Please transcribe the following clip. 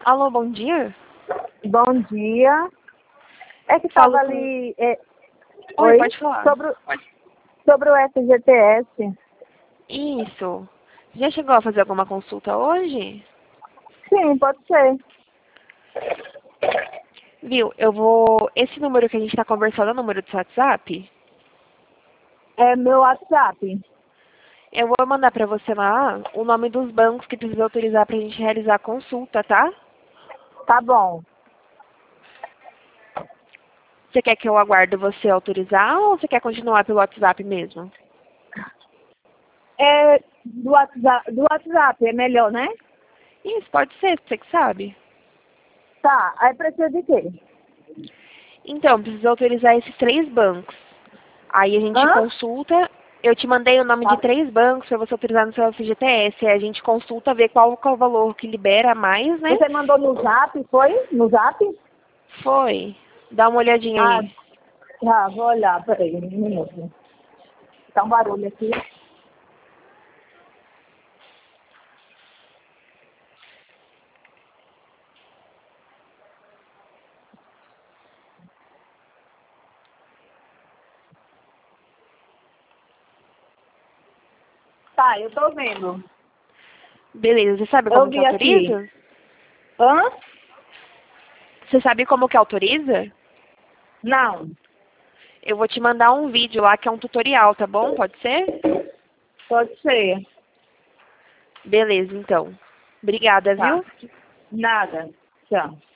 Alô, bom dia. Bom dia. É que estava ali... Oi, pode falar. Sobre o FGTS. Isso. Já chegou a fazer alguma consulta hoje? Sim, pode ser. Viu, esse número que a gente está conversando é o número do seu WhatsApp? É meu WhatsApp. Eu vou mandar para você lá o nome dos bancos que precisa autorizar para a gente realizar a consulta, tá? Tá bom. Você quer que eu aguarde você autorizar ou você quer continuar pelo WhatsApp mesmo? Do WhatsApp é melhor, né? Isso, pode ser, você que sabe. Tá. Aí precisa de quê? Então, precisa autorizar esses 3 bancos. Aí a gente Hã? consulta, eu te mandei o nome de 3 bancos para você autorizar no seu FGTS. Aí a gente consulta, vê qual que é o valor que libera mais, né? Você mandou no Zap, foi? No Zap? Foi. Dá uma olhadinha Ah, aí. tá. Vou olhar. Peraí, um minuto. Tá um barulho aqui. Tá, eu tô vendo. Beleza, você sabe Eu como que vi aqui. autoriza? Hã? Você sabe como que autoriza? Não. Eu vou te mandar um vídeo lá que é um tutorial, tá bom? Pode ser? Pode ser. Beleza, então. Obrigada, Tá. viu? Nada. Tchau.